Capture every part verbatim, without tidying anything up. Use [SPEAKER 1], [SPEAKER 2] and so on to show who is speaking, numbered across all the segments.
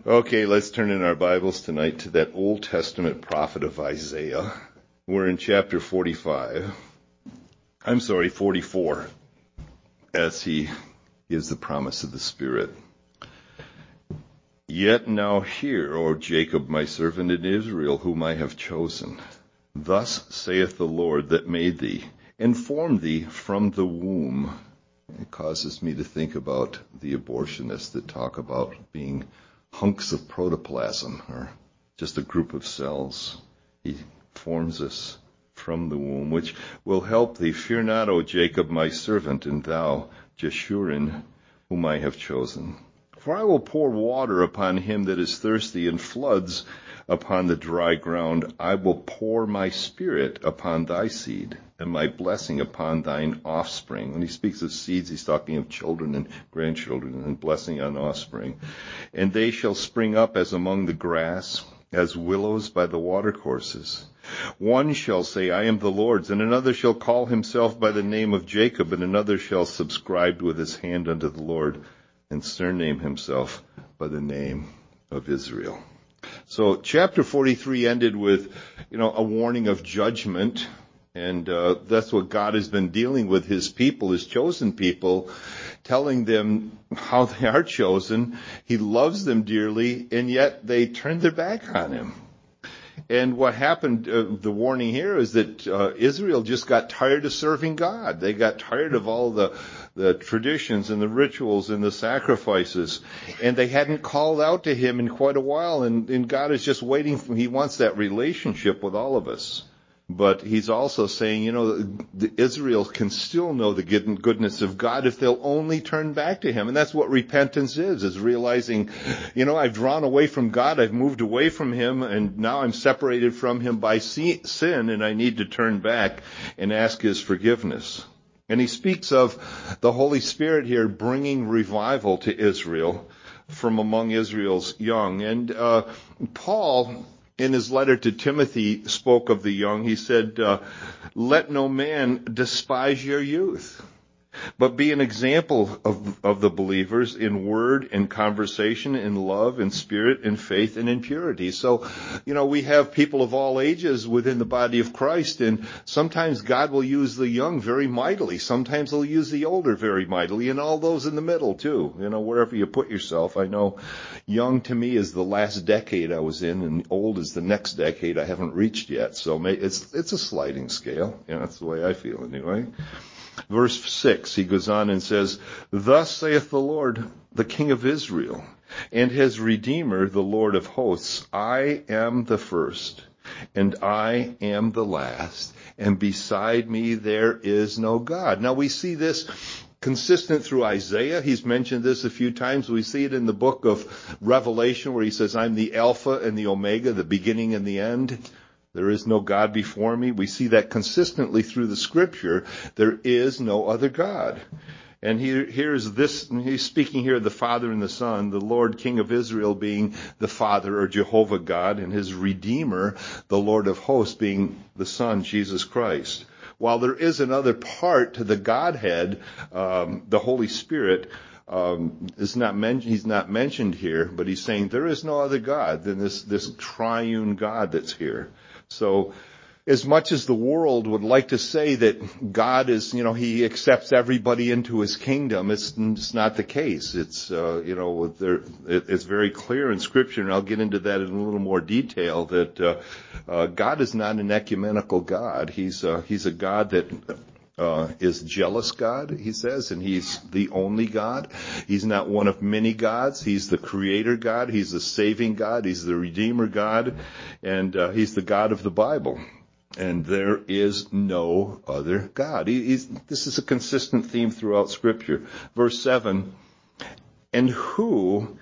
[SPEAKER 1] Okay, let's turn in our Bibles tonight to that Old Testament prophet of Isaiah. We're in chapter forty-five. I'm sorry, forty-four, as he gives the promise of the Spirit. Yet now hear, O Jacob, my servant, and Israel, whom I have chosen. Thus saith the Lord that made thee, and formed thee from the womb. It causes me to think about the abortionists that talk about being hunks of protoplasm, or just a group of cells. He forms us from the womb, which will help thee. Fear not, O Jacob, my servant, and thou, Jeshurun, whom I have chosen. For I will pour water upon him that is thirsty, and floods upon the dry ground. I will pour my spirit upon thy seed, and my blessing upon thine offspring. When he speaks of seeds, he's talking of children and grandchildren, and blessing on offspring. And they shall spring up as among the grass, as willows by the watercourses. One shall say, I am the Lord's, and another shall call himself by the name of Jacob, and another shall subscribe with his hand unto the Lord, and surname himself by the name of Israel. So chapter forty-three ended with, you know, a warning of judgment, and uh, that's what God has been dealing with his people, his chosen people, telling them how they are chosen. He loves them dearly, and yet they turned their back on him. And what happened, uh, the warning here is that uh, Israel just got tired of serving God. They got tired of all the the traditions and the rituals and the sacrifices, and they hadn't called out to him in quite a while, and, and God is just waiting for, he wants that relationship with all of us. But he's also saying, you know, the Israel can still know the goodness of God if they'll only turn back to him. And that's what repentance is, is realizing, you know, I've drawn away from God, I've moved away from him, and now I'm separated from him by sin, and I need to turn back and ask his forgiveness. And he speaks of the Holy Spirit here bringing revival to Israel from among Israel's young. And uh, Paul, in his letter to Timothy, spoke of the young. He said, uh, let no man despise your youth, but be an example of, of the believers in word, in conversation, in love, in spirit, in faith, and in purity. So, you know, we have people of all ages within the body of Christ, and sometimes God will use the young very mightily. Sometimes he'll use the older very mightily, and all those in the middle too. You know, wherever you put yourself. I know young to me is the last decade I was in, and old is the next decade I haven't reached yet. So it's, it's a sliding scale. You know, that's the way I feel anyway. Verse six, he goes on and says, Thus saith the Lord, the King of Israel, and his Redeemer, the Lord of hosts, I am the first, and I am the last, and beside me there is no God. Now we see this consistent through Isaiah. He's mentioned this a few times. We see it in the book of Revelation where he says, I'm the Alpha and the Omega, the beginning and the end. There is no God before me. We see that consistently through the scripture. There is no other God. And here, here's this, he's speaking here of the Father and the Son, the Lord King of Israel being the Father, or Jehovah God, and his Redeemer, the Lord of hosts, being the Son, Jesus Christ. While there is another part to the Godhead, um, the Holy Spirit, Um, is not mentioned, he's not mentioned here, but he's saying there is no other God than this, this triune God that's here. So as much as the world would like to say that God is, you know, he accepts everybody into his kingdom, it's, it's not the case. It's, uh, you know, there, it, it's very clear in Scripture, and I'll get into that in a little more detail, that uh, uh, God is not an ecumenical God. He's, uh, he's a God that Uh, is jealous God, he says, and he's the only God. He's not one of many gods. He's the creator God. He's the saving God. He's the redeemer God. And uh, he's the God of the Bible. And there is no other God. He, he's, this is a consistent theme throughout Scripture. Verse seven, and who,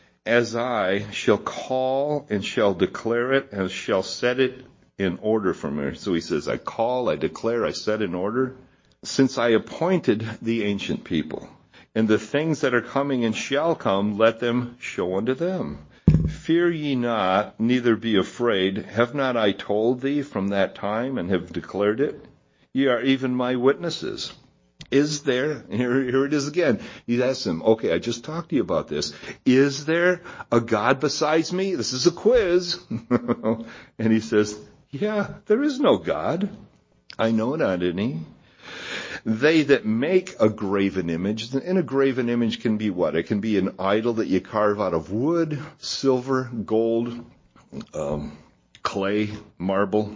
[SPEAKER 1] as I, shall call and shall declare it and shall set it in order for me. So he says, I call, I declare, I set in order. Since I appointed the ancient people, and the things that are coming and shall come, let them show unto them. Fear ye not, neither be afraid. Have not I told thee from that time, and have declared it? Ye are even my witnesses. Is there, here, here it is again. He asks him, okay, I just talked to you about this. Is there a God besides me? This is a quiz. And he says, yeah, there is no God. I know not any. They that make a graven image, and a graven image can be what? It can be an idol that you carve out of wood, silver, gold, um, clay, marble.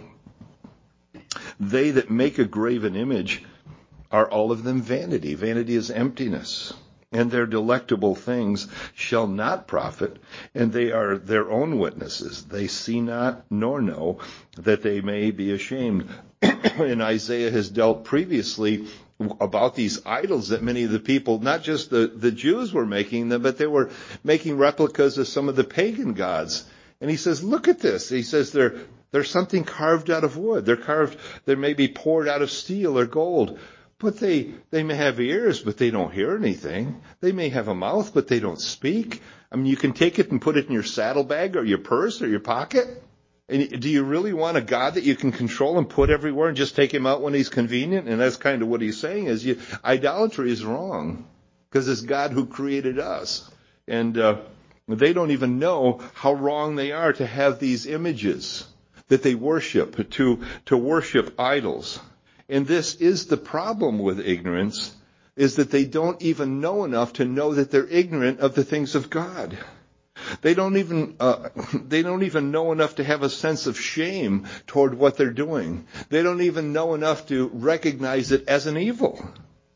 [SPEAKER 1] They that make a graven image are all of them vanity. Vanity is emptiness. And their delectable things shall not profit, and they are their own witnesses. They see not nor know that they may be ashamed. And Isaiah has dealt previously about these idols that many of the people, not just the, the Jews were making them, but they were making replicas of some of the pagan gods. And he says, look at this. He says they're, they're something carved out of wood. They're carved, they may be poured out of steel or gold. But they, they may have ears, but they don't hear anything. They may have a mouth, but they don't speak. I mean, you can take it and put it in your saddlebag or your purse or your pocket. And do you really want a God that you can control and put everywhere and just take him out when he's convenient? And that's kind of what he's saying is you, idolatry is wrong because it's God who created us. And uh, they don't even know how wrong they are to have these images that they worship, to, to worship idols. And this is the problem with ignorance, is that they don't even know enough to know that they're ignorant of the things of God. They don't even, uh, they don't even know enough to have a sense of shame toward what they're doing. They don't even know enough to recognize it as an evil.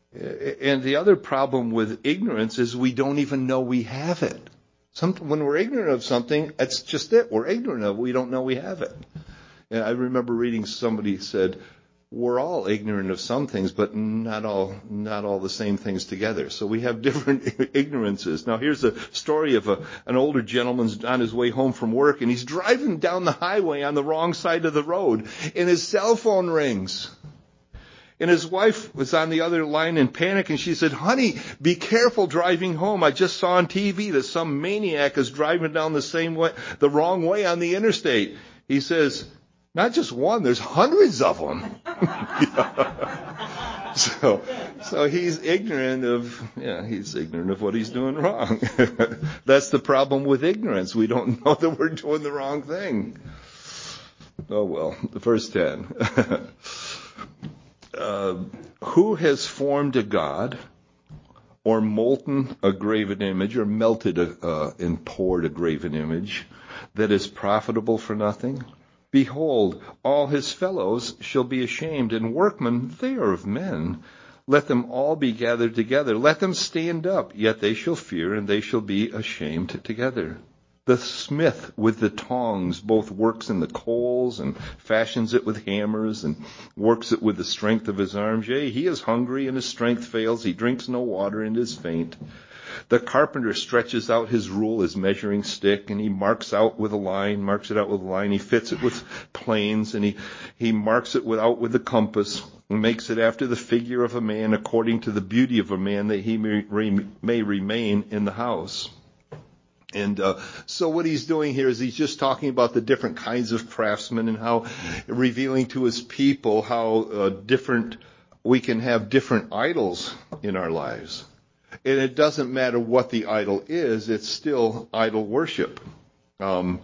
[SPEAKER 1] And the other problem with ignorance is we don't even know we have it. Some, when we're ignorant of something, that's just it. We're ignorant of it. We don't know we have it. And I remember reading somebody said, we're all ignorant of some things, but not all, not all the same things together. So we have different ignorances. Now here's a story of a, an older gentleman's on his way home from work, and he's driving down the highway on the wrong side of the road, and his cell phone rings. And his wife was on the other line in panic, and she said, honey, be careful driving home. I just saw on T V that some maniac is driving down the same way, the wrong way on the interstate. He says, not just one, there's hundreds of them. so, so he's ignorant of, yeah, he's ignorant of what he's doing wrong. That's the problem with ignorance. We don't know that we're doing the wrong thing. Oh well, verse ten. uh, who has formed a god, or molten a graven image, or melted a, uh, and poured a graven image that is profitable for nothing? Behold, all his fellows shall be ashamed, and workmen, they are of men. Let them all be gathered together. Let them stand up, yet they shall fear, and they shall be ashamed together. The smith with the tongs both works in the coals, and fashions it with hammers, and works it with the strength of his arms. Yea, he is hungry, and his strength fails. He drinks no water, and is faint. The carpenter stretches out his rule, his measuring stick, and he marks out with a line, marks it out with a line. He fits it with planes, and he, he marks it with, out with the compass, and makes it after the figure of a man, according to the beauty of a man, that he may, may remain in the house. And uh, so what he's doing here is he's just talking about the different kinds of craftsmen and how, revealing to his people how uh, different, we can have different idols in our lives. And it doesn't matter what the idol is, it's still idol worship. Um,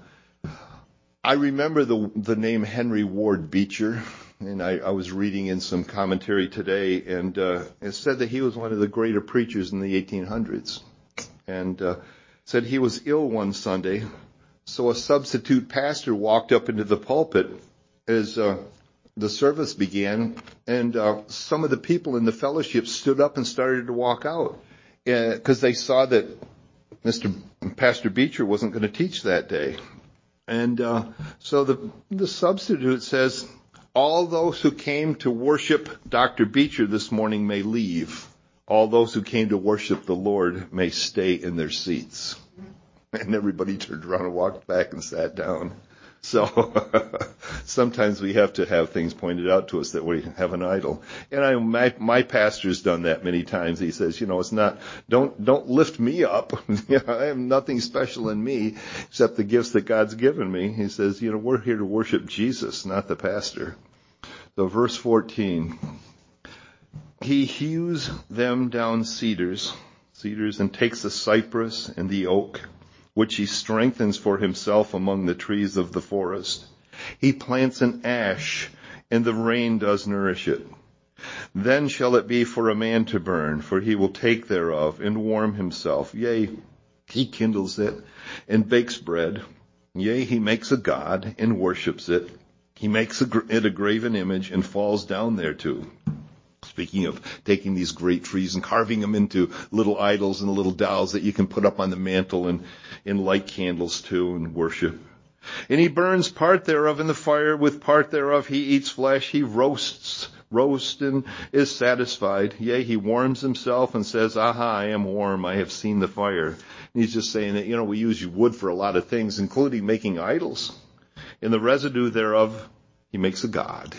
[SPEAKER 1] I remember the the name Henry Ward Beecher, and I, I was reading in some commentary today, and uh, it said that he was one of the greater preachers in the eighteen hundreds. And uh, said he was ill one Sunday, so a substitute pastor walked up into the pulpit as uh, the service began, and uh, some of the people in the fellowship stood up and started to walk out. Because they saw that Mister Pastor Beecher wasn't going to teach that day. And uh, so the, the substitute says, all those who came to worship Doctor Beecher this morning may leave. All those who came to worship the Lord may stay in their seats. And everybody turned around and walked back and sat down. So sometimes we have to have things pointed out to us that we have an idol. And I, my, my pastor's done that many times. He says, you know, it's not, don't, don't lift me up. You know, I have nothing special in me except the gifts that God's given me. He says, you know, we're here to worship Jesus, not the pastor. So verse fourteen. he hews them down cedars, cedars, and takes the cypress and the oak, which he strengthens for himself among the trees of the forest. He plants an ash, and the rain does nourish it. Then shall it be for a man to burn, for he will take thereof and warm himself. Yea, he kindles it and bakes bread. Yea, he makes a god and worships it. He makes it a graven image and falls down thereto. Speaking of taking these great trees and carving them into little idols and little dolls that you can put up on the mantle and, and light candles to and worship. And he burns part thereof in the fire. With part thereof he eats flesh. He roasts, roasts and is satisfied. Yea, he warms himself and says, Aha, I am warm. I have seen the fire. And he's just saying that, you know, we use wood for a lot of things, including making idols. In the residue thereof, he makes a god.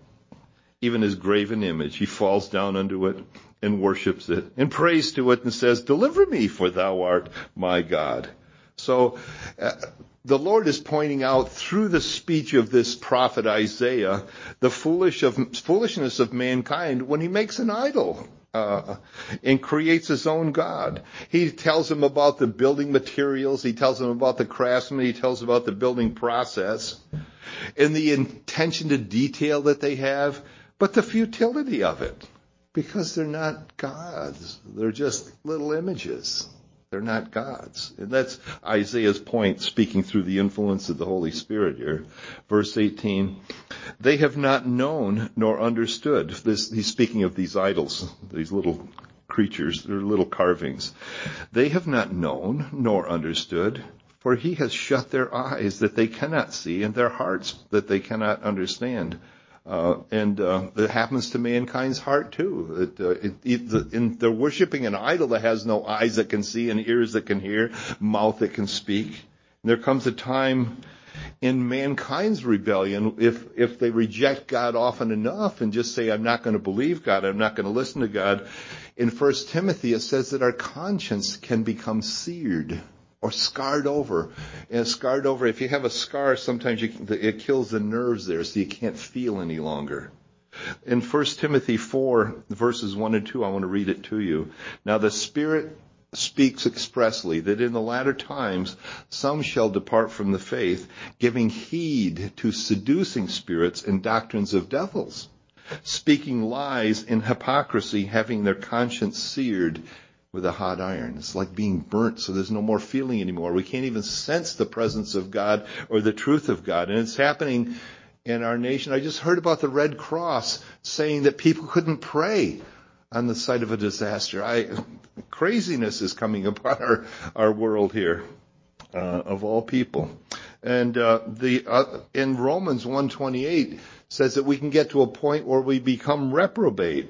[SPEAKER 1] Even his graven image, he falls down unto it and worships it and prays to it and says, Deliver me, for thou art my God. So uh, the Lord is pointing out through the speech of this prophet Isaiah the foolish of, foolishness of mankind when he makes an idol uh, and creates his own God. He tells him about the building materials. He tells him about the craftsman. He tells him about the building process and the attention to detail that they have. But the futility of it, because they're not gods. They're just little images. They're not gods. And that's Isaiah's point, speaking through the influence of the Holy Spirit here. Verse eighteen, they have not known nor understood. This, he's speaking of these idols, these little creatures, their little carvings. They have not known nor understood, for he has shut their eyes that they cannot see, and their hearts that they cannot understand. Uh, and uh, it happens to mankind's heart too. It, uh, it, it, the, in, they're worshiping an idol that has no eyes that can see and ears that can hear, mouth that can speak. And there comes a time in mankind's rebellion, if if they reject God often enough and just say, I'm not going to believe God, I'm not going to listen to God. In First Timothy, it says that our conscience can become seared or scarred over. And scarred over, if you have a scar, sometimes you, it kills the nerves there, so you can't feel any longer. In First Timothy four, verses one and two, I want to read it to you. Now the Spirit speaks expressly that in the latter times some shall depart from the faith, giving heed to seducing spirits and doctrines of devils, speaking lies in hypocrisy, having their conscience seared with a hot iron. It's like being burnt, so there's no more feeling anymore. We can't even sense the presence of God or the truth of God. And it's happening in our nation. I just heard about the Red Cross saying that people couldn't pray on the site of a disaster. I, craziness is coming upon our, our world here, uh, of all people. And uh, the uh, in Romans one twenty-eight says that we can get to a point where we become reprobate.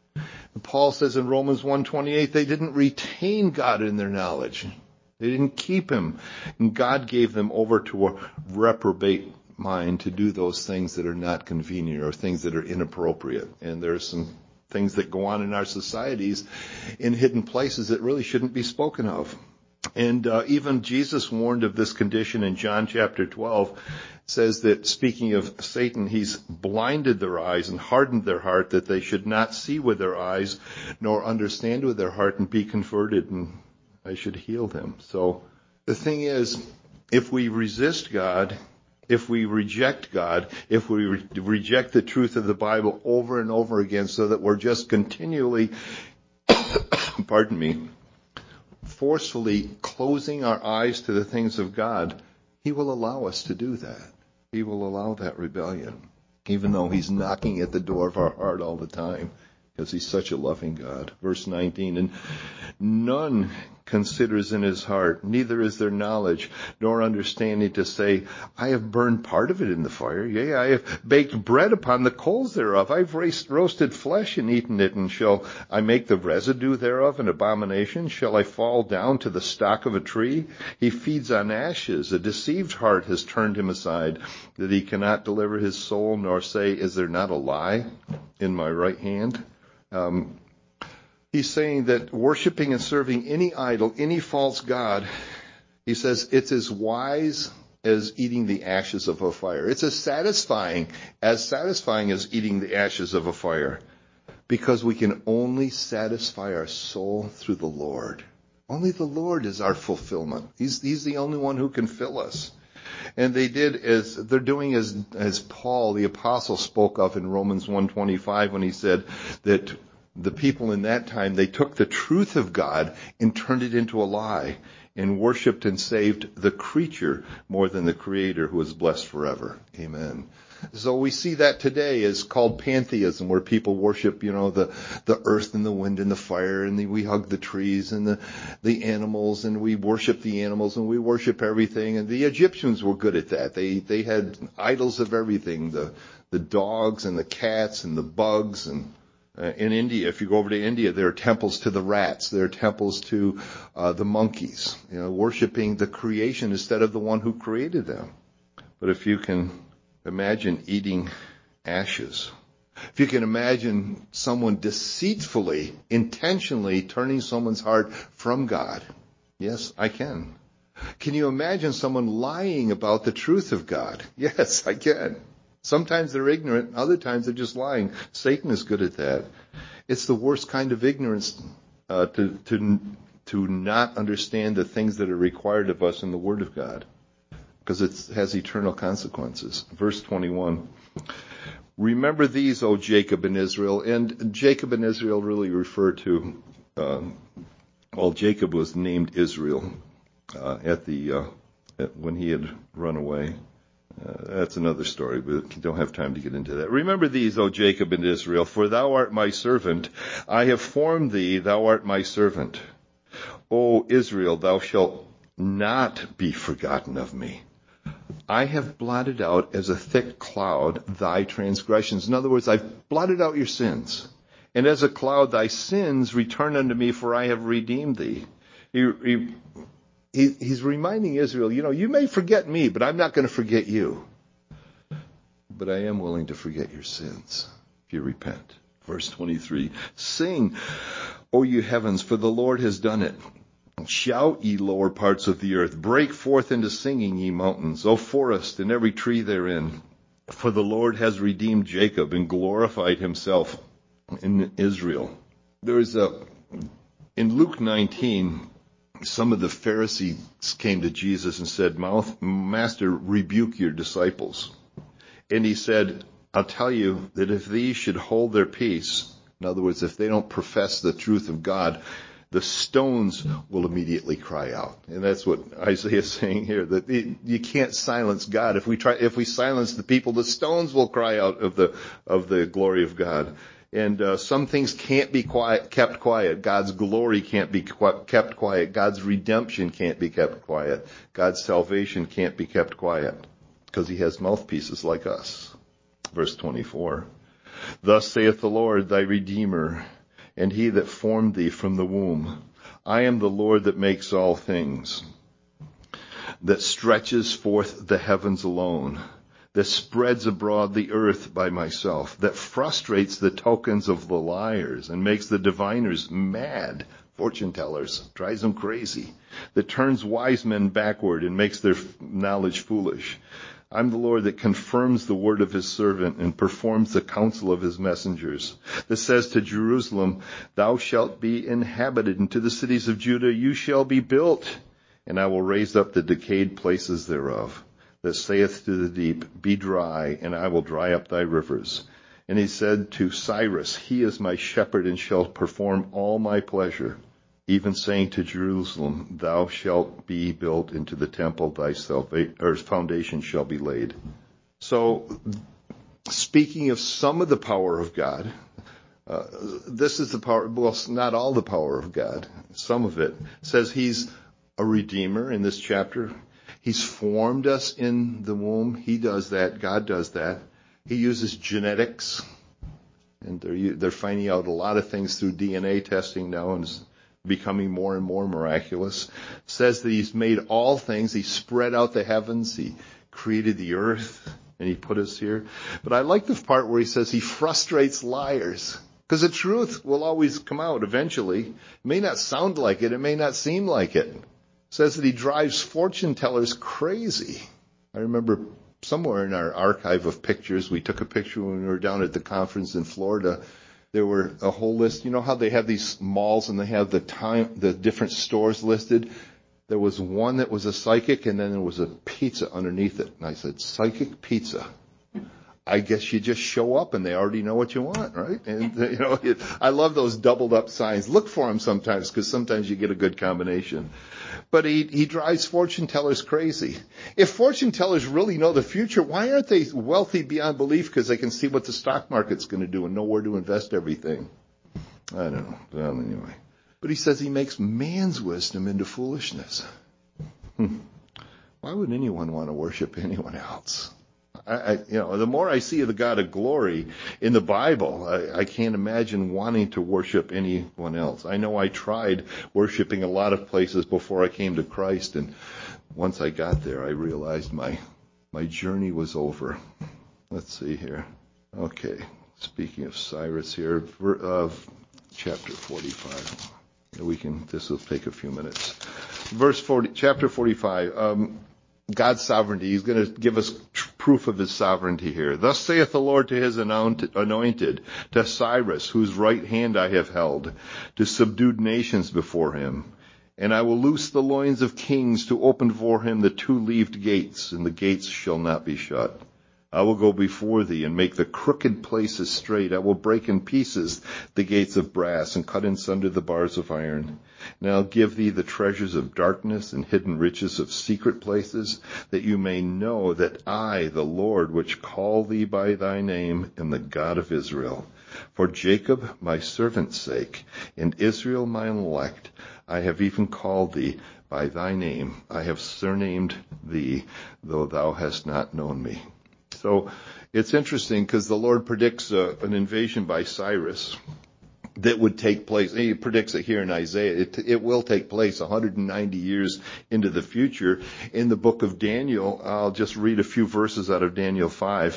[SPEAKER 1] Paul says in Romans one twenty-eight, they didn't retain God in their knowledge. They didn't keep him. And God gave them over to a reprobate mind to do those things that are not convenient or things that are inappropriate. And there's some things that go on in our societies in hidden places that really shouldn't be spoken of. And uh, even Jesus warned of this condition in John chapter twelve. Says that, speaking of Satan, he's blinded their eyes and hardened their heart that they should not see with their eyes nor understand with their heart and be converted, and I should heal them. So the thing is, if we resist God, if we reject God, if we re- reject the truth of the Bible over and over again so that we're just continually, pardon me, forcefully closing our eyes to the things of God, he will allow us to do that. He will allow that rebellion, even though he's knocking at the door of our heart all the time, because he's such a loving God. Verse nineteen, and none considers in his heart, neither is there knowledge nor understanding to say, I have burned part of it in the fire. Yea, I have baked bread upon the coals thereof. I've roasted flesh and eaten it, and shall I make the residue thereof an abomination? Shall I fall down to the stock of a tree? He feeds on ashes. A deceived heart has turned him aside, that he cannot deliver his soul, nor say, is there not a lie in my right hand? Um, He's saying that worshiping and serving any idol, any false god, he says it's as wise as eating the ashes of a fire. It's as satisfying, as satisfying as eating the ashes of a fire. because we can only satisfy our soul through the Lord. Only the Lord is our fulfillment. He's, he's the only one who can fill us. And they did as they're doing as as Paul the apostle spoke of in Romans one twenty-five when he said that the people in that time, they took the truth of God and turned it into a lie and worshipped and saved the creature more than the Creator, who is blessed forever. Amen. So we see that today is called pantheism, where people worship, you know, the, the earth and the wind and the fire, and the, we hug the trees and the, the animals, and we worship the animals, and we worship everything. And the Egyptians were good at that. They, they had idols of everything, the, the dogs and the cats and the bugs. And uh, in India, if you go over to India, there are temples to the rats. There are temples to uh, the monkeys, you know, worshiping the creation instead of the one who created them. But if you can imagine eating ashes, if you can imagine someone deceitfully, intentionally turning someone's heart from God, yes, I can. Can you imagine someone lying about the truth of God? Yes, I can. Sometimes they're ignorant, other times they're just lying. Satan is good at that. It's the worst kind of ignorance uh, to, to, to not understand the things that are required of us in the Word of God, because it has eternal consequences. Verse twenty-one, remember these, O Jacob and Israel. And Jacob and Israel really refer to, um, well, Jacob was named Israel uh, at the uh, at, when he had run away. Uh, that's another story, but we don't have time to get into that. Remember these, O Jacob and Israel, for thou art my servant. I have formed thee, thou art my servant. O Israel, thou shalt not be forgotten of me. I have blotted out as a thick cloud thy transgressions. In other words, I've blotted out your sins. And as a cloud thy sins return unto me, for I have redeemed thee. He, he, he, he's reminding Israel, you know, you may forget me, but I'm not going to forget you. But I am willing to forget your sins if you repent. Verse twenty-three, sing, O you heavens, for the Lord has done it. Shout, ye lower parts of the earth. Break forth into singing, ye mountains. O forest, and every tree therein. For the Lord has redeemed Jacob and glorified himself in Israel. There is a, in Luke nineteen, some of the Pharisees came to Jesus and said, Master, rebuke your disciples. And he said, I'll tell you that if these should hold their peace, in other words, if they don't profess the truth of God, the stones will immediately cry out. And that's what Isaiah is saying here, that it, you can't silence God. If we try, if we silence the people, the stones will cry out of the, of the glory of God. And uh, some things can't be quiet, kept quiet. God's glory can't be qu- kept quiet. God's redemption can't be kept quiet. God's salvation can't be kept quiet, because he has mouthpieces like us. Verse twenty-four, thus saith the Lord thy Redeemer, and he that formed thee from the womb. I am the Lord that makes all things, that stretches forth the heavens alone, that spreads abroad the earth by myself, that frustrates the tokens of the liars and makes the diviners mad, fortune tellers, drives them crazy, that turns wise men backward and makes their knowledge foolish. I'm the Lord that confirms the word of his servant and performs the counsel of his messengers, that says to Jerusalem, thou shalt be inhabited, and to the cities of Judah you shall be built, and I will raise up the decayed places thereof, that saith to the deep, be dry, and I will dry up thy rivers. And he said to Cyrus, he is my shepherd and shall perform all my pleasure, even saying to Jerusalem, thou shalt be built into the temple, thy salva- or foundation shall be laid. So, speaking of some of the power of God, uh, this is the power, well, not all the power of God, some of it, says he's a redeemer in this chapter. He's formed us in the womb. He does that. God does that. He uses genetics, and they're, they're finding out a lot of things through D N A testing now, and becoming more and more miraculous. Says that he's made all things. He spread out the heavens. He created the earth, and he put us here. But I like the part where he says he frustrates liars, because the truth will always come out eventually. It may not sound like it. It may not seem like it. Says that he drives fortune tellers crazy. I remember somewhere in our archive of pictures, we took a picture when we were down at the conference in Florida, there were a whole list. You know how they have these malls and they have the time, the different stores listed? There was one that was a psychic, and then there was a pizza underneath it. And I said, psychic pizza. I guess you just show up and they already know what you want, right? And, you know, it, I love those doubled up signs. Look for them sometimes, because sometimes you get a good combination. But he, he drives fortune tellers crazy. If fortune tellers really know the future, why aren't they wealthy beyond belief? Because they can see what the stock market's going to do and know where to invest everything. I don't know. Well, anyway. But he says he makes man's wisdom into foolishness. Hmm. Why would anyone want to worship anyone else? I, I, you know, the more I see of the God of glory in the Bible, I, I can't imagine wanting to worship anyone else. I know I tried worshiping a lot of places before I came to Christ, and once I got there, I realized my my journey was over. Let's see here. Okay, speaking of Cyrus here, uh, chapter forty-five. We can. This will take a few minutes. Verse forty, chapter forty-five. Um, God's sovereignty. He's going to give us proof of his sovereignty here. Thus saith the Lord to his anointed, to Cyrus, whose right hand I have held, to subdue nations before him. And I will loose the loins of kings, to open for him the two-leaved gates, and the gates shall not be shut. I will go before thee and make the crooked places straight. I will break in pieces the gates of brass and cut in sunder the bars of iron. And I'll give thee the treasures of darkness and hidden riches of secret places, that you may know that I, the Lord, which call thee by thy name, am the God of Israel. For Jacob my servant's sake, and Israel mine elect, I have even called thee by thy name. I have surnamed thee, though thou hast not known me. So it's interesting because the Lord predicts uh, an invasion by Cyrus that would take place. He predicts it here in Isaiah. It, it will take place one hundred ninety years into the future. In the book of Daniel, I'll just read a few verses out of Daniel five.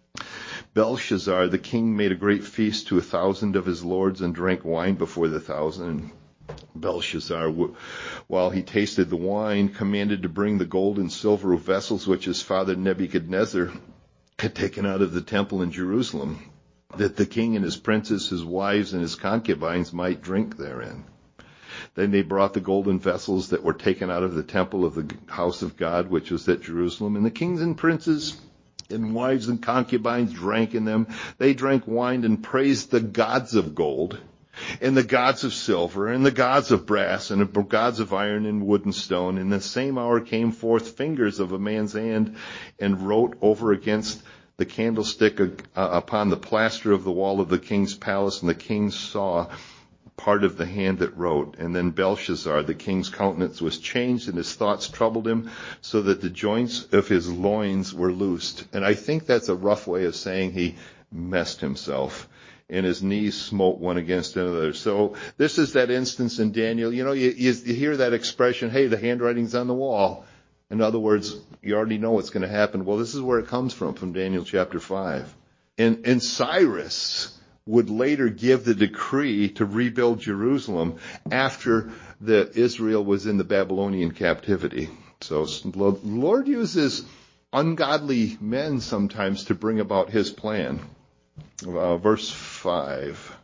[SPEAKER 1] Belshazzar, the king, made a great feast to a thousand of his lords and drank wine before the thousand. Belshazzar, while he tasted the wine, commanded to bring the gold and silver vessels which his father Nebuchadnezzar had taken out of the temple in Jerusalem, that the king and his princes, his wives, and his concubines might drink therein. Then they brought the golden vessels that were taken out of the temple of the house of God, which was at Jerusalem, and the kings and princes and wives and concubines drank in them. They drank wine and praised the gods of gold, and the gods of silver, and the gods of brass, and the gods of iron and wood and stone. In the same hour came forth fingers of a man's hand, and wrote over against the candlestick uh, upon the plaster of the wall of the king's palace, and the king saw part of the hand that wrote. And then Belshazzar, the king's countenance was changed, and his thoughts troubled him, so that the joints of his loins were loosed. And I think that's a rough way of saying he messed himself, and his knees smote one against another. So this is that instance in Daniel. You know, you, you hear that expression, hey, the handwriting's on the wall. In other words, you already know what's going to happen. Well, this is where it comes from, from Daniel chapter five. And, and Cyrus would later give the decree to rebuild Jerusalem after the Israel was in the Babylonian captivity. So the Lord uses ungodly men sometimes to bring about his plan. Uh, verse five.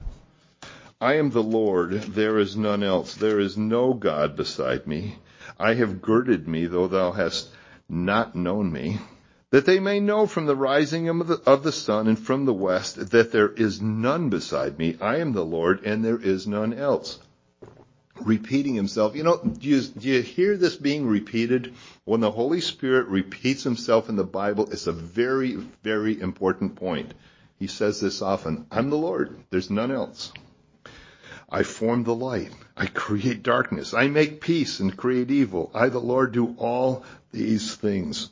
[SPEAKER 1] I am the Lord, there is none else. There is no God beside me. I have girded me, though thou hast not known me, that they may know from the rising of the, of the sun and from the west that there is none beside me. I am the Lord, and there is none else. Repeating himself. You know, do you, do you hear this being repeated? When the Holy Spirit repeats himself in the Bible, it's a very, very important point. He says this often. I'm the Lord. There's none else. I form the light. I create darkness. I make peace and create evil. I, the Lord, do all these things.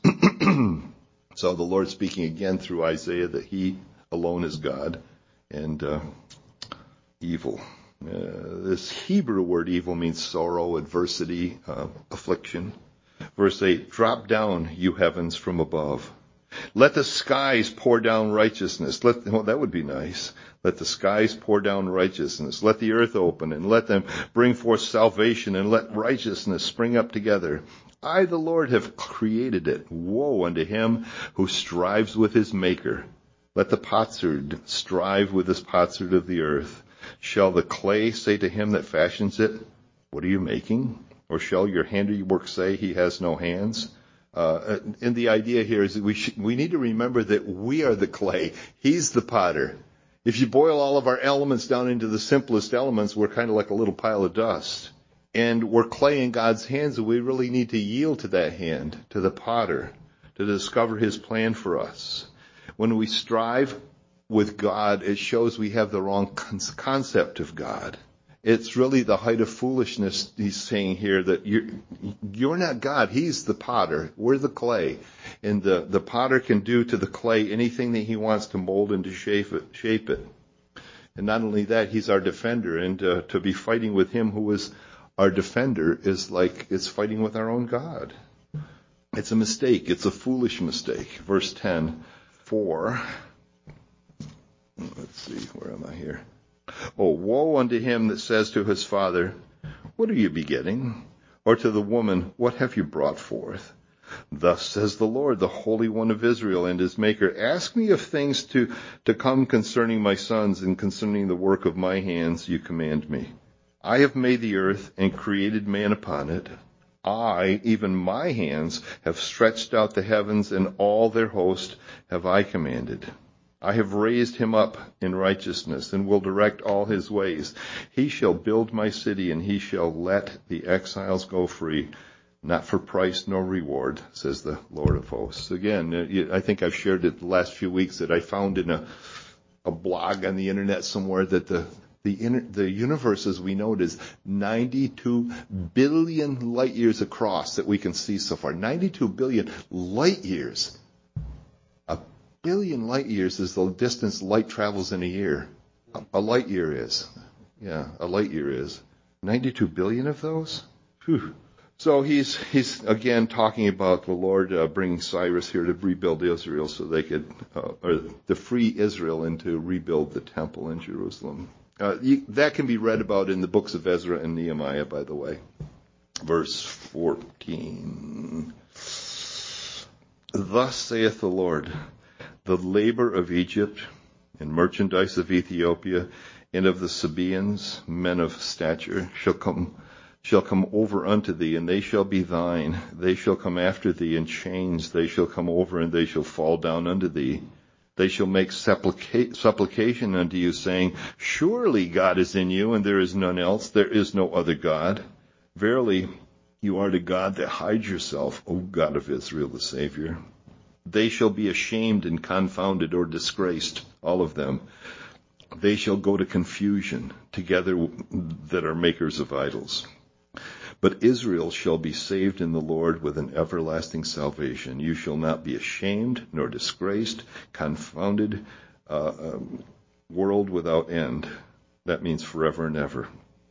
[SPEAKER 1] So the Lord speaking again through Isaiah that he alone is God. And uh, evil. Uh, this Hebrew word evil means sorrow, adversity, uh, affliction. Verse eight, drop down, you heavens, from above. Let the skies pour down righteousness. Let, well, that would be nice. Let the skies pour down righteousness. Let the earth open, and let them bring forth salvation, and let righteousness spring up together. I, the Lord, have created it. Woe unto him who strives with his maker. Let the potsherd strive with this potsherd of the earth. Shall the clay say to him that fashions it, what are you making? Or shall your handiwork say he has no hands? Uh, and the idea here is that we should, we need to remember that we are the clay. He's the potter. If you boil all of our elements down into the simplest elements, we're kind of like a little pile of dust. And we're clay in God's hands, and we really need to yield to that hand, to the potter, to discover his plan for us. When we strive with God, it shows we have the wrong concept of God. It's really the height of foolishness, he's saying here, that you're, you're not God. He's the potter. We're the clay. And the, the potter can do to the clay anything that he wants to mold and to shape it. Shape it. And not only that, he's our defender. And uh, to be fighting with him who is our defender is like it's fighting with our own God. It's a mistake. It's a foolish mistake. Verse ten. For, let's see, where am I here? Oh, woe unto him that says to his father, what are you begetting? Or to the woman, what have you brought forth? Thus says the Lord, the Holy One of Israel and his Maker, ask me of things to, to come concerning my sons and concerning the work of my hands you command me. I have made the earth and created man upon it. I, even my hands, have stretched out the heavens, and all their host have I commanded. I have raised him up in righteousness, and will direct all his ways. He shall build my city, and he shall let the exiles go free, not for price nor reward, says the Lord of hosts. Again, I think I've shared it the last few weeks that I found in a, a blog on the internet somewhere that the The, inter, the universe as we know it is ninety-two billion light years across that we can see so far. ninety-two billion light years. A billion light years is the distance light travels in a year. A, a light year is. Yeah, a light year is. ninety-two billion of those? Whew. So he's, he's again talking about the Lord uh, bringing Cyrus here to rebuild Israel so they could, uh, or to free Israel and to rebuild the temple in Jerusalem. Uh, you, that can be read about in the books of Ezra and Nehemiah, by the way. Verse fourteen. Thus saith the Lord, the labor of Egypt and merchandise of Ethiopia and of the Sabaeans, men of stature, shall come shall come over unto thee, and they shall be thine. They shall come after thee in chains. They shall come over, and they shall fall down unto thee. They shall make supplica- supplication unto you, saying, surely God is in you, and there is none else. There is no other God. Verily, you are the God that hides yourself, O God of Israel, the Savior. They shall be ashamed and confounded or disgraced, all of them. They shall go to confusion together that are makers of idols. But Israel shall be saved in the Lord with an everlasting salvation. You shall not be ashamed nor disgraced, confounded, uh, um, world without end. That means forever and ever.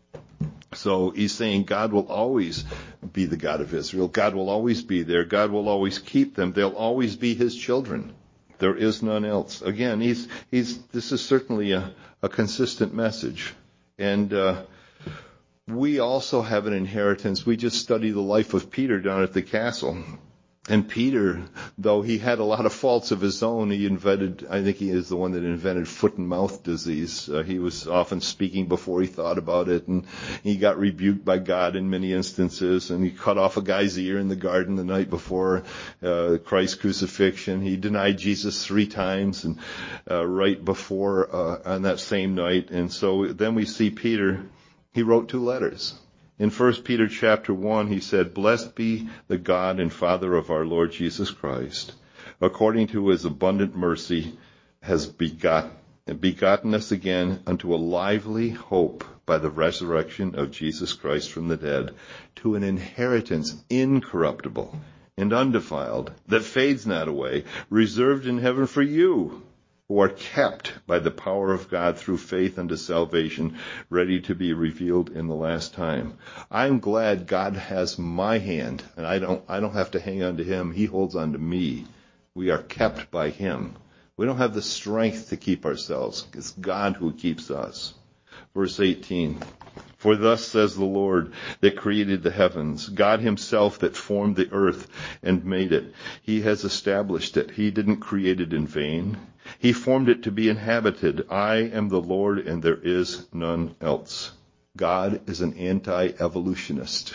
[SPEAKER 1] So he's saying God will always be the God of Israel. God will always be there. God will always keep them. They'll always be his children. There is none else. Again, he's, he's, this is certainly a, a consistent message. And, uh, we also have an inheritance. We just studied the life of Peter down at the castle. And Peter, though he had a lot of faults of his own, he invented, I think he is the one that invented foot and mouth disease. Uh, he was often speaking before he thought about it, and he got rebuked by God in many instances, and he cut off a guy's ear in the garden the night before uh, Christ's crucifixion. He denied Jesus three times, and uh, right before, uh, on that same night. And so then we see Peter. He wrote two letters. In First Peter chapter one, he said, blessed be the God and Father of our Lord Jesus Christ, according to his abundant mercy, has begot, begotten us again unto a lively hope by the resurrection of Jesus Christ from the dead, to an inheritance incorruptible and undefiled, that fades not away, reserved in heaven for you, who are kept by the power of God through faith unto salvation, ready to be revealed in the last time. I'm glad God has my hand, and I don't, I don't have to hang on to him. He holds on to me. We are kept by him. We don't have the strength to keep ourselves. It's God who keeps us. Verse eighteen. For thus says the Lord that created the heavens, God himself that formed the earth and made it. He has established it. He didn't create it in vain. He formed it to be inhabited. I am the Lord, and there is none else. God is an anti-evolutionist.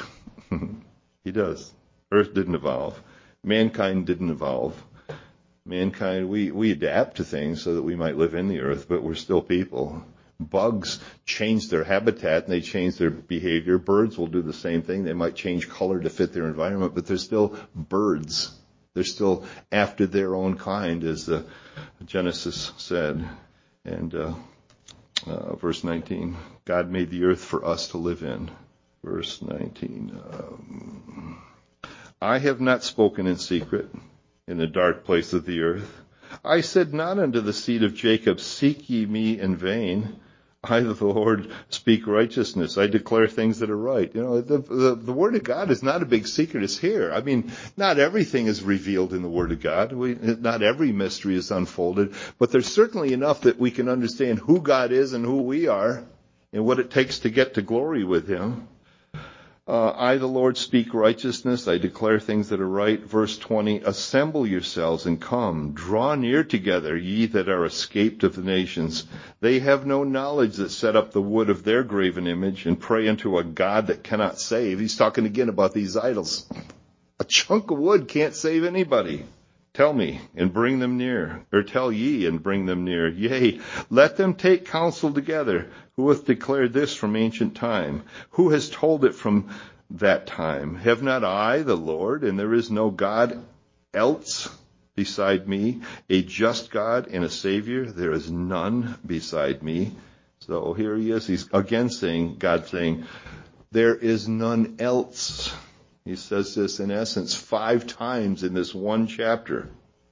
[SPEAKER 1] He does. Earth didn't evolve. Mankind didn't evolve. Mankind, we, we adapt to things so that we might live in the earth, but we're still people. Bugs change their habitat and they change their behavior. Birds will do the same thing. They might change color to fit their environment, but they're still birds. They're still after their own kind, as the Genesis said. And uh, uh, verse nineteen, God made the earth for us to live in. Verse nineteen, um, I have not spoken in secret in the dark place of the earth. I said not unto the seed of Jacob, seek ye me in vain. I, the Lord, speak righteousness. I declare things that are right. You know, the, the, the Word of God is not a big secret. It's here. I mean, not everything is revealed in the Word of God. We, not every mystery is unfolded. But there's certainly enough that we can understand who God is and who we are and what it takes to get to glory with Him. Uh, I, the Lord, speak righteousness. I declare things that are right. Verse twenty, assemble yourselves and come. Draw near together, ye that are escaped of the nations. They have no knowledge that set up the wood of their graven image and pray unto a God that cannot save. He's talking again about these idols. A chunk of wood can't save anybody. Tell me and bring them near, or tell ye and bring them near. Yea, let them take counsel together. Who hath declared this from ancient time? Who has told it from that time? Have not I, the Lord, and there is no God else beside me, a just God and a Savior? There is none beside me. So here he is. He's again saying, God saying, there is none else. He says this in essence five times in this one chapter.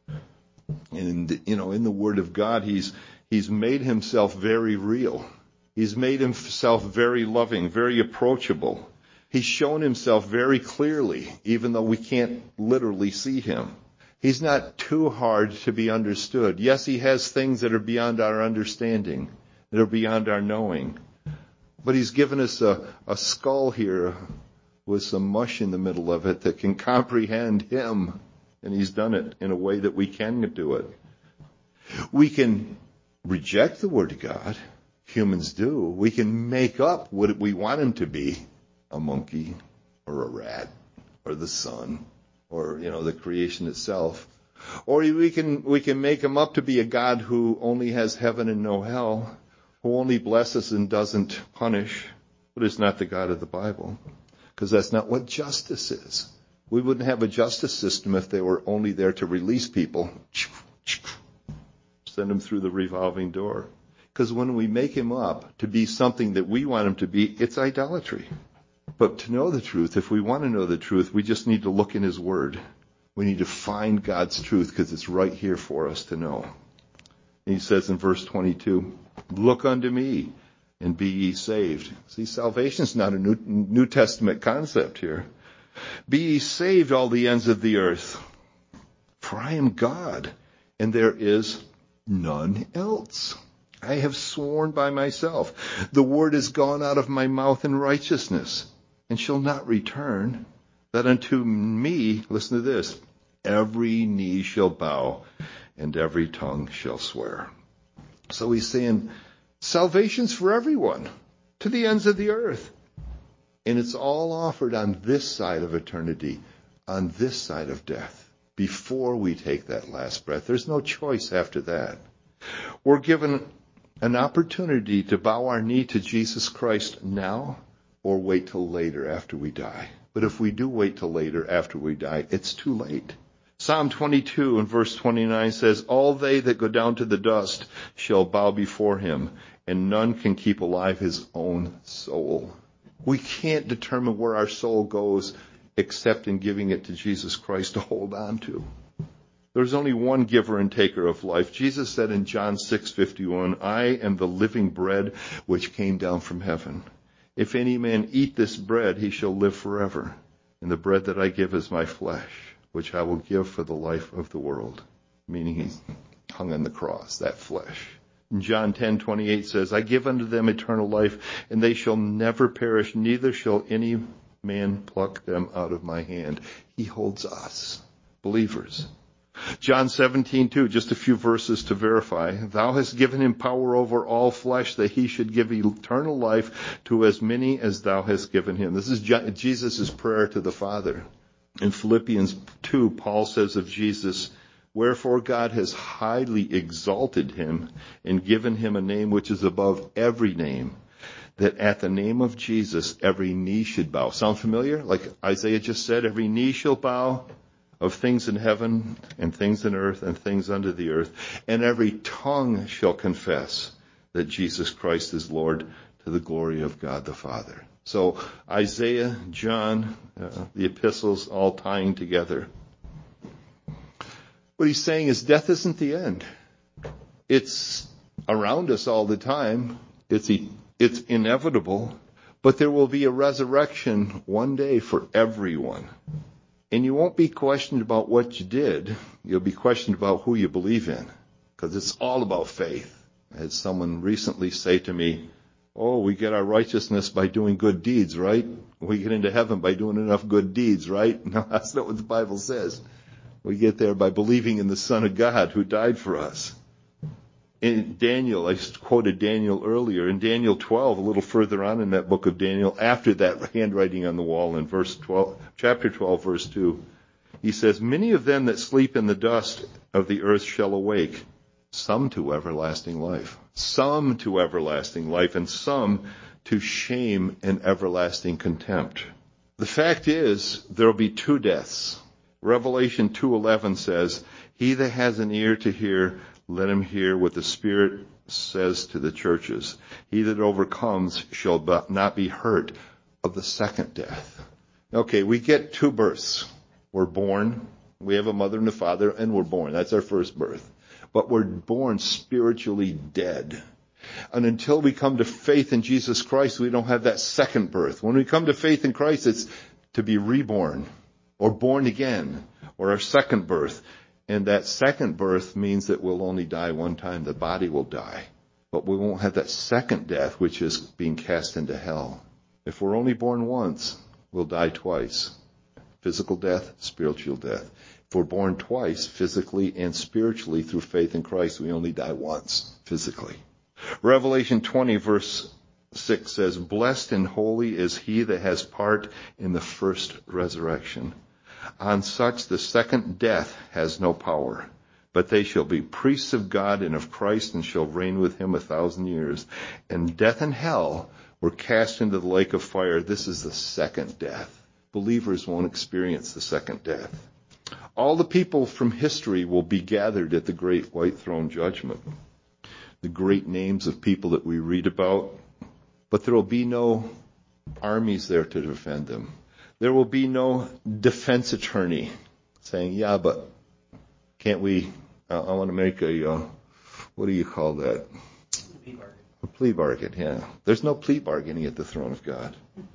[SPEAKER 1] And, you know, in the Word of God, he's, he's made himself very real. He's made himself very loving, very approachable. He's shown himself very clearly, even though we can't literally see him. He's not too hard to be understood. Yes, he has things that are beyond our understanding, that are beyond our knowing. But he's given us a, a skull here with some mush in the middle of it that can comprehend him. And he's done it in a way that we can do it. We can reject the Word of God. Humans do. We can make up what we want him to be. A monkey or a rat or the sun or, you know, the creation itself. Or we can, we can make him up to be a God who only has heaven and no hell, who only blesses and doesn't punish, but is not the God of the Bible. Because that's not what justice is. We wouldn't have a justice system if they were only there to release people. Send them through the revolving door. Because when we make him up to be something that we want him to be, it's idolatry. But to know the truth, if we want to know the truth, we just need to look in his Word. We need to find God's truth because it's right here for us to know. And he says in verse twenty-two, look unto me and be ye saved. See, salvation is not a New, New Testament concept here. Be ye saved, all the ends of the earth. For I am God, and there is none else. I have sworn by myself. The word is gone out of my mouth in righteousness, and shall not return, that unto me, listen to this, every knee shall bow, and every tongue shall swear. So he's saying, salvation's for everyone, to the ends of the earth. And it's all offered on this side of eternity, on this side of death, before we take that last breath. There's no choice after that. We're given an opportunity to bow our knee to Jesus Christ now or wait till later after we die. But if we do wait till later after we die, it's too late. Psalm twenty-two and verse twenty-nine says, all they that go down to the dust shall bow before him, and none can keep alive his own soul. We can't determine where our soul goes except in giving it to Jesus Christ to hold on to. There's only one giver and taker of life. Jesus said in John six fifty-one, I am the living bread which came down from heaven. If any man eat this bread, he shall live forever. And the bread that I give is my flesh, which I will give for the life of the world. Meaning he hung on the cross, that flesh. And John ten twenty-eight says, I give unto them eternal life, and they shall never perish, neither shall any man pluck them out of my hand. He holds us, believers. John seventeen two, just a few verses to verify. Thou hast given him power over all flesh, that he should give eternal life to as many as thou hast given him. This is Jesus' prayer to the Father. In Philippians two, Paul says of Jesus, wherefore God has highly exalted him and given him a name which is above every name, that at the name of Jesus every knee should bow. Sound familiar? Like Isaiah just said, every knee shall bow, of things in heaven and things in earth and things under the earth, and every tongue shall confess that Jesus Christ is Lord, to the glory of God the Father. So Isaiah, John, uh, the epistles all tying together. What he's saying is death isn't the end. It's around us all the time. It's it's inevitable, but there will be a resurrection one day for everyone. And you won't be questioned about what you did. You'll be questioned about who you believe in, because it's all about faith. I had someone recently say to me, oh, we get our righteousness by doing good deeds, right? We get into heaven by doing enough good deeds, right? No, that's not what the Bible says. We get there by believing in the Son of God who died for us. In Daniel, I quoted Daniel earlier. In Daniel twelve, a little further on in that book of Daniel, after that handwriting on the wall in verse twelve, chapter twelve, verse two, he says, many of them that sleep in the dust of the earth shall awake, some to everlasting life, some to everlasting life, and some to shame and everlasting contempt. The fact is, there will be two deaths. Revelation two eleven says, he that has an ear to hear, let him hear what the Spirit says to the churches. He that overcomes shall not be hurt of the second death. Okay, we get two births. We're born, we have a mother and a father, and we're born. That's our first birth. But we're born spiritually dead. And until we come to faith in Jesus Christ, we don't have that second birth. When we come to faith in Christ, it's to be reborn, or born again, or our second birth. And that second birth means that we'll only die one time. The body will die. But we won't have that second death, which is being cast into hell. If we're only born once, we'll die twice. Physical death, spiritual death. If we're born twice, physically and spiritually, through faith in Christ, we only die once, physically. Revelation twenty, verse six says, blessed and holy is he that has part in the first resurrection. On such the second death has no power, but they shall be priests of God and of Christ, and shall reign with him a thousand years. And death and hell were cast into the lake of fire. This is the second death. Believers won't experience the second death. All the people from history will be gathered at the great white throne judgment. The great names of people that we read about, but there will be no armies there to defend them. There will be no defense attorney saying, yeah, but can't we, uh, I want to make a, uh, what do you call that?
[SPEAKER 2] Plea bargain.
[SPEAKER 1] A plea bargain, yeah. There's no plea bargaining at the throne of God.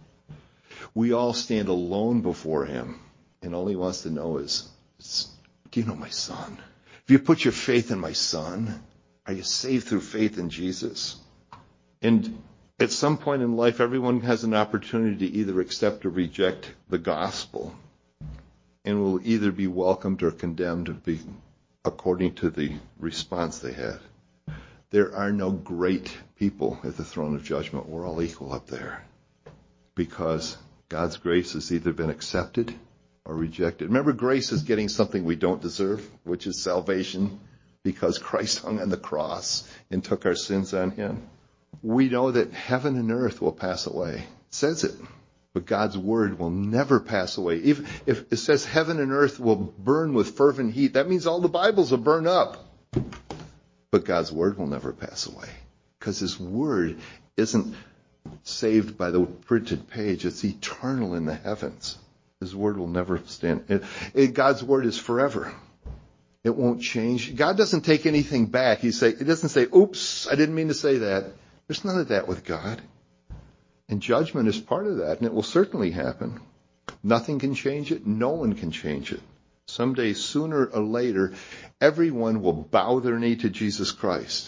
[SPEAKER 1] We all stand alone before him, and all he wants to know is, do you know my son? If you put your faith in my son, are you saved through faith in Jesus? And at some point in life, everyone has an opportunity to either accept or reject the gospel, and will either be welcomed or condemned be, according to the response they had. There are no great people at the throne of judgment. We're all equal up there, because God's grace has either been accepted or rejected. Remember, grace is getting something we don't deserve, which is salvation, because Christ hung on the cross and took our sins on him. We know that heaven and earth will pass away. It says it. But God's word will never pass away. If, if it says heaven and earth will burn with fervent heat, that means all the Bibles will burn up. But God's word will never pass away, because his word isn't saved by the printed page. It's eternal in the heavens. His word will never stand. It, it, God's word is forever. It won't change. God doesn't take anything back. He say, it doesn't say, oops, I didn't mean to say that. There's none of that with God. And judgment is part of that, and it will certainly happen. Nothing can change it. No one can change it. Someday, sooner or later, everyone will bow their knee to Jesus Christ.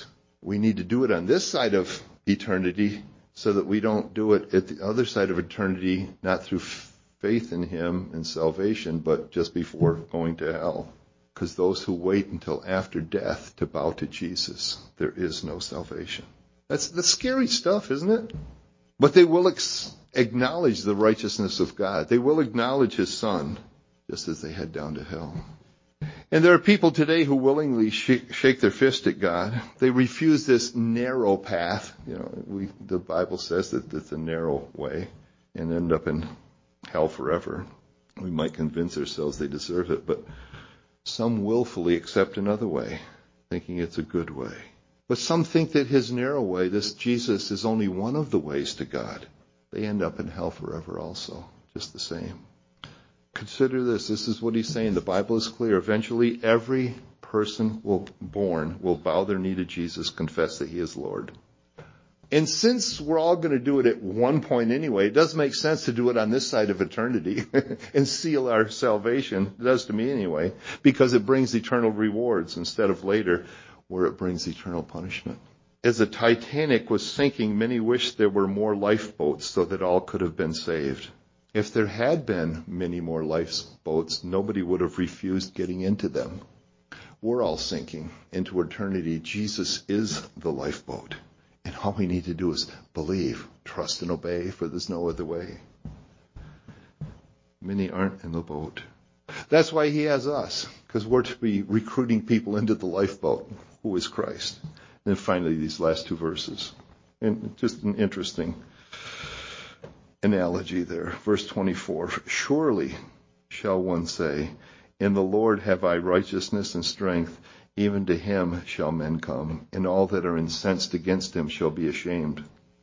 [SPEAKER 1] We need to do it on this side of eternity so that we don't do it at the other side of eternity, not through faith in him and salvation, but just before going to hell. Because those who wait until after death to bow to Jesus, there is no salvation. That's, that's scary stuff, isn't it? But they will ex- acknowledge the righteousness of God. They will acknowledge his Son, just as they head down to hell. And there are people today who willingly shake, shake their fist at God. They refuse this narrow path. You know, we, the Bible says that it's a narrow way, and end up in hell forever. We might convince ourselves they deserve it, but some willfully accept another way, thinking it's a good way. But some think that his narrow way, this Jesus, is only one of the ways to God. They end up in hell forever also, just the same. Consider this. This is what he's saying. The Bible is clear. Eventually, every person will born will bow their knee to Jesus, confess that he is Lord. And since we're all going to do it at one point anyway, it does make sense to do it on this side of eternity and seal our salvation. It does to me anyway, because it brings eternal rewards instead of later where it brings eternal punishment. As the Titanic was sinking, many wished there were more lifeboats so that all could have been saved. If there had been many more lifeboats, nobody would have refused getting into them. We're all sinking into eternity. Jesus is the lifeboat. And all we need to do is believe, trust, and obey, for there's no other way. Many aren't in the boat. That's why he has us, because we're to be recruiting people into the lifeboat, who is Christ. And then finally, these last two verses. And just an interesting analogy there. Verse twenty-four, surely shall one say, in the Lord have I righteousness and strength. Even to him shall men come, and all that are incensed against him shall be ashamed.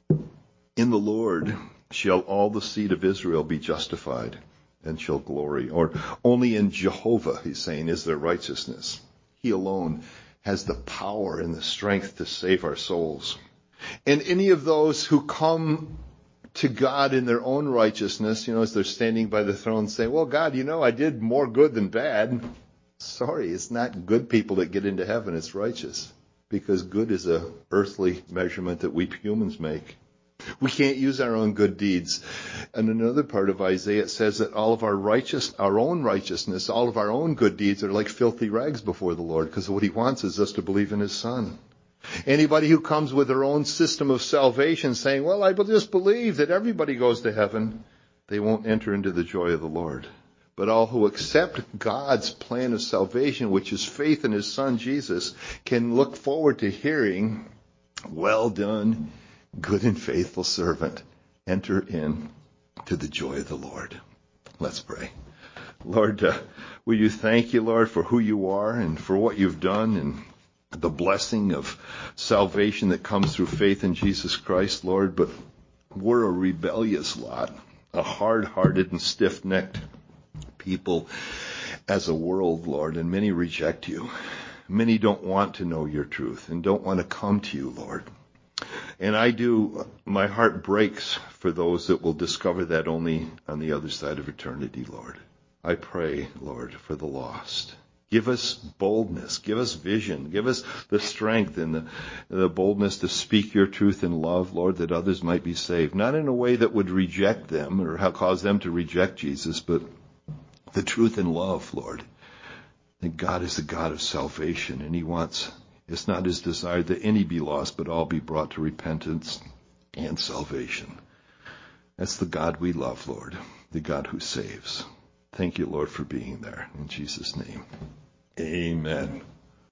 [SPEAKER 1] In the Lord shall all the seed of Israel be justified, and shall glory. Or only in Jehovah, he's saying, is there righteousness. He alone has the power and the strength to save our souls. And any of those who come to God in their own righteousness, you know, as they're standing by the throne saying, well, God, you know, I did more good than bad. Sorry, it's not good people that get into heaven, it's righteous. Because good is a earthly measurement that we humans make. We can't use our own good deeds. And another part of Isaiah, it says that all of our righteous, our own righteousness, all of our own good deeds are like filthy rags before the Lord, because what he wants is us to believe in his Son. Anybody who comes with their own system of salvation saying, well, I will just believe that everybody goes to heaven, they won't enter into the joy of the Lord. But all who accept God's plan of salvation, which is faith in his Son, Jesus, can look forward to hearing, well done, good and faithful servant. Enter in to the joy of the Lord. Let's pray. Lord, uh, will you thank you, Lord, for who you are and for what you've done and the blessing of salvation that comes through faith in Jesus Christ, Lord. But we're a rebellious lot, a hard-hearted and stiff-necked people as a world, Lord, and many reject you. Many don't want to know your truth and don't want to come to you, Lord. And I do, my heart breaks for those that will discover that only on the other side of eternity, Lord. I pray, Lord, for the lost. Give us boldness, give us vision, give us the strength and the, the boldness to speak your truth in love, Lord, that others might be saved. Not in a way that would reject them or cause them to reject Jesus, but the truth in love, Lord. That God is the God of salvation, and he wants, it's not his desire that any be lost, but all be brought to repentance and salvation. That's the God we love, Lord, the God who saves. Thank you, Lord, for being there. In Jesus' name, amen.